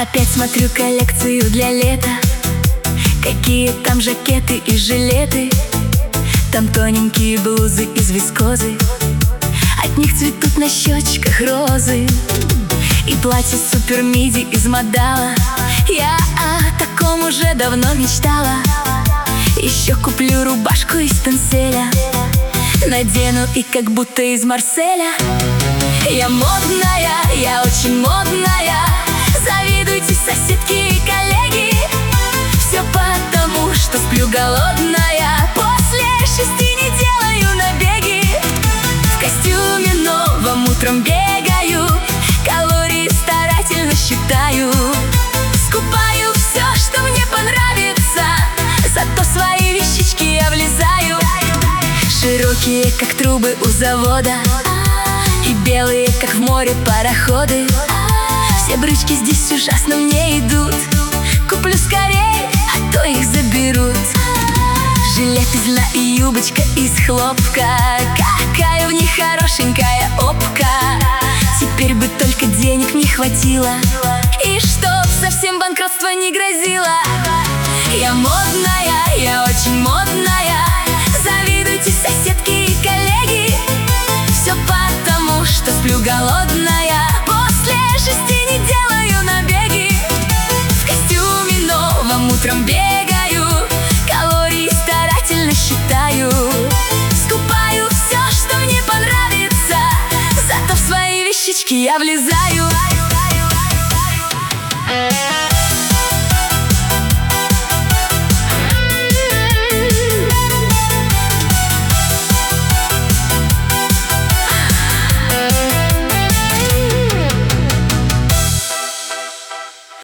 Опять смотрю коллекцию для лета. Какие там жакеты и жилеты. Там тоненькие блузы из вискозы. От них цветут на щечках розы. И платье супер миди из модала. Я о таком уже давно мечтала. Еще куплю рубашку из танселя, надену и как будто из Марселя. Я модная, я очень модная. Завидуйте, соседки и коллеги. Все потому, что сплю голодная. После 6 не делаю набеги. В костюме новом утром бегаю. Калории старательно считаю. Скупаю все, что мне понравится. Зато в свои вещички я влезаю. Широкие, как трубы у завода, и белые, как в море пароходы. Все брючки здесь ужасно мне идут. Куплю скорей, а то их заберут. Жилет из льна и юбочка из хлопка. Какая в них хорошенькая опка. Теперь бы только денег не хватило, и чтоб совсем банкротство не грозило. Я модная, я очень модная. Завидуйте, соседки и коллеги. Все потому, что сплю голодная. После 6 не делаю набеги. В костюме новом утром бегаю. Калории старательно считаю. Скупаю все, что мне понравится. Зато в свои вещички я влезаю.